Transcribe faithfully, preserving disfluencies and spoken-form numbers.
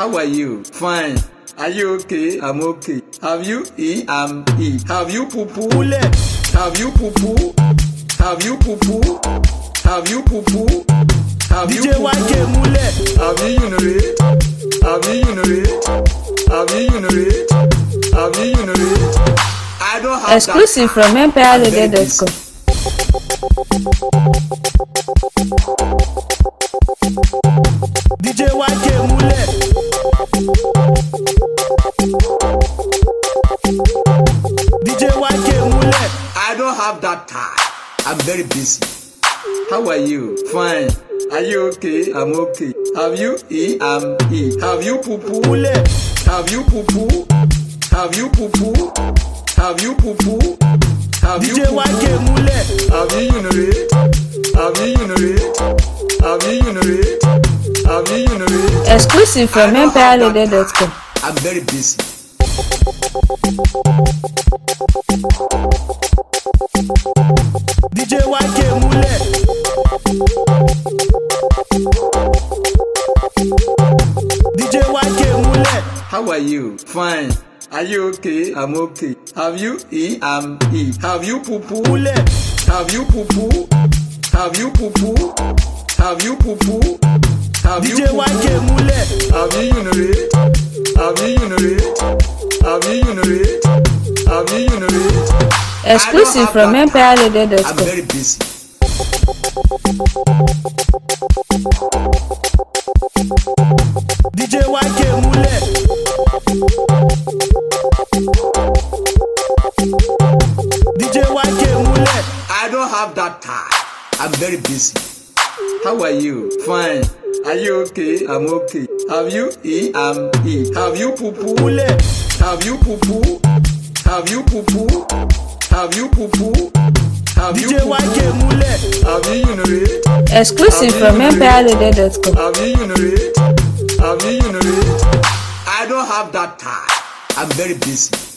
How are you? Fine. Are you okay? I'm okay. Have you eat? I'm eat. Have you poo poo? Have you poo poo? Have you poo poo? Have you poo poo? Have you poo poo? Have you urinate? Have you urinate? Have you urinate? Have you urinate? I don't have exclusive that. from empire loaded dot com. D J Y K Mule. D J Y K Mule. I don't have that time. I'm very busy. How are you? Fine. Are you okay? I'm okay. Have you eat? I'm eat. Have you poo poo? Have you poo poo? Have you poo poo? Have you poo poo? Have you poo poo? Have you urinate? Have you urinate? Have you urinate? Have you urinate? Exclusive from empire loaded dot com. I'm very busy. D J Y K Mule. D J Y K Mule. How are you? Fine. Are you okay? I'm okay. Have you eat? I'm eat. Have you poo poo? Have you poo poo? Have you poo poo? Have you poo poo? Have you poo poo? Have you urinate? Have you urinate? Have you urinate? Have you urinate? Exclusive from empire loaded dot I'm com. very busy. D J Y K Mule. D J Y K Mule. I don't have that time. I'm very busy. How are you? Fine. Are you okay? I'm okay. Have you eat? I'm eat. Have you poo poo? Have you poo poo? Have you poo poo? Have you poo poo? Have you poo poo? Have you urinate? Exclusive from empire loaded dot com. Have you urinate? Have you urinate? I don't have that time. I'm very busy.